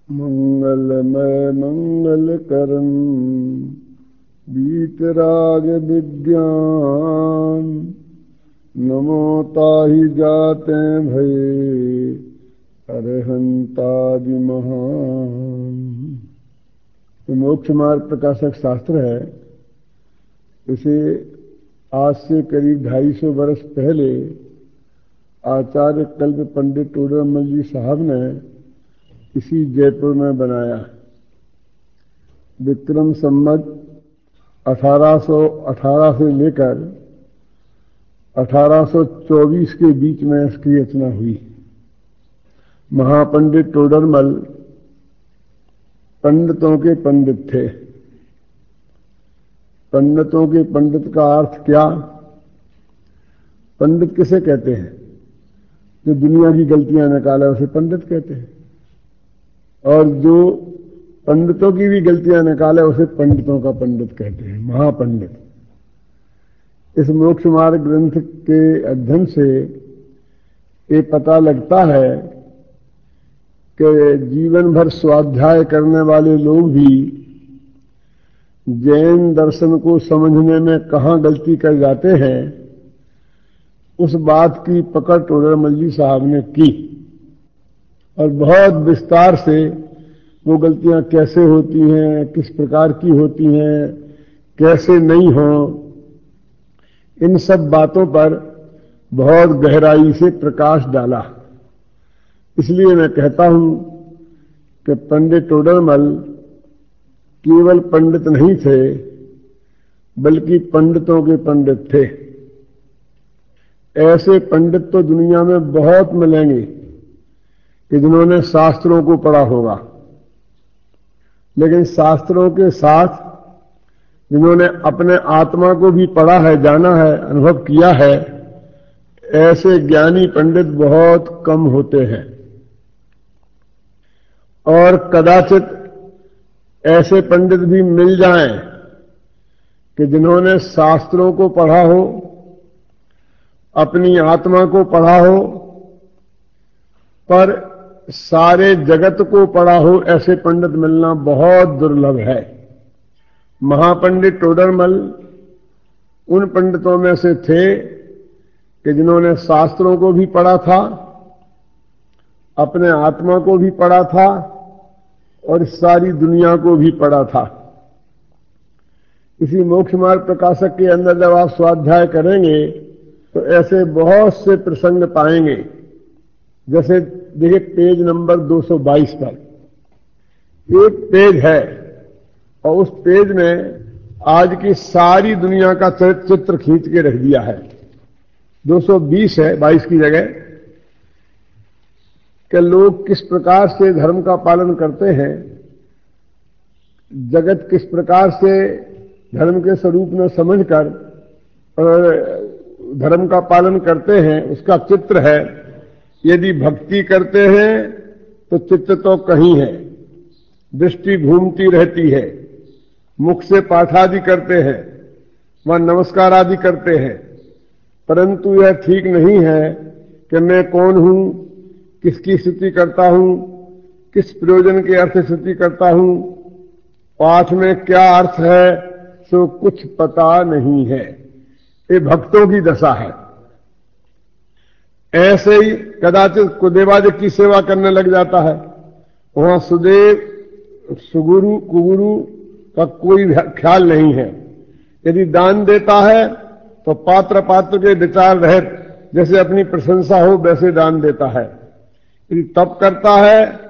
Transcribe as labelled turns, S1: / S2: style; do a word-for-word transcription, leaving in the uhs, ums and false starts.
S1: मंगलमय मंगलकरं वीतराग विज्ञान, नमो ताहि जाते भये अरहंतादि महान। मोक्ष मार्ग प्रकाशक शास्त्र है। इसे आज से करीब ढाई सौ वर्ष पहले आचार्य कल्प पंडित टोडरमल जी साहब ने इसी जयपुर में बनाया। विक्रम संवत अठारह सौ अठारह से लेकर अठारह सौ चौबीस के बीच में इसकी रचना हुई। महापंडित टोडरमल पंडितों के पंडित थे। पंडितों के पंडित का अर्थ क्या? पंडित किसे कहते हैं? जो दुनिया की गलतियां निकाले उसे पंडित कहते हैं, और जो पंडितों की भी गलतियां निकाले उसे पंडितों का पंडित कहते हैं, महापंडित। इस मोक्ष मार्ग ग्रंथ के अध्ययन से ये पता लगता है कि जीवन भर स्वाध्याय करने वाले लोग भी जैन दर्शन को समझने में कहाँ गलती कर जाते हैं, उस बात की पकड़ टोडरमल जी साहब ने की और बहुत विस्तार से वो गलतियां कैसे होती हैं, किस प्रकार की होती हैं, कैसे नहीं हो, इन सब बातों पर बहुत गहराई से प्रकाश डाला। इसलिए मैं कहता हूं कि पंडित टोडरमल केवल पंडित नहीं थे, बल्कि पंडितों के पंडित थे। ऐसे पंडित तो दुनिया में बहुत मिलेंगे कि जिन्होंने शास्त्रों को पढ़ा होगा, लेकिन शास्त्रों के साथ जिन्होंने अपने आत्मा को भी पढ़ा है, जाना है, अनुभव किया है, ऐसे ज्ञानी पंडित बहुत कम होते हैं। और कदाचित ऐसे पंडित भी मिल जाएं कि जिन्होंने शास्त्रों को पढ़ा हो, अपनी आत्मा को पढ़ा हो, पर सारे जगत को पढ़ा हो, ऐसे पंडित मिलना बहुत दुर्लभ है। महापंडित टोडरमल उन पंडितों में से थे कि जिन्होंने शास्त्रों को भी पढ़ा था, अपने आत्मा को भी पढ़ा था और सारी दुनिया को भी पढ़ा था। इसी मोक्ष मार्ग प्रकाशक के अंदर जब आप स्वाध्याय करेंगे तो ऐसे बहुत से प्रसंग पाएंगे। जैसे देखिए पेज नंबर दो सौ बाईस पर एक पेज है और उस पेज में आज की सारी दुनिया का चित्र खींच के रख दिया है। दो सौ बीस है, बाईस की जगह, कि लोग किस प्रकार से धर्म का पालन करते हैं, जगत किस प्रकार से धर्म के स्वरूप में समझकर धर्म का पालन करते हैं, उसका चित्र है। यदि भक्ति करते हैं तो चित्त तो कहीं है, दृष्टि घूमती रहती है, मुख से पाठादि करते हैं, वह नमस्कार आदि करते हैं, परंतु यह ठीक नहीं है कि मैं कौन हूं, किसकी स्तुति करता हूं, किस प्रयोजन के अर्थ स्तुति करता हूं, पाठ में क्या अर्थ है, सो कुछ पता नहीं है। ये भक्तों की दशा है। ऐसे ही कदाचित कुदेवाद की सेवा करने लग जाता है, वहां सुदेव सुगुरु कुगुरु का कोई ख्याल नहीं है। यदि दान देता है तो पात्र पात्र के विचार रहित, जैसे अपनी प्रशंसा हो वैसे दान देता है। यदि तप करता है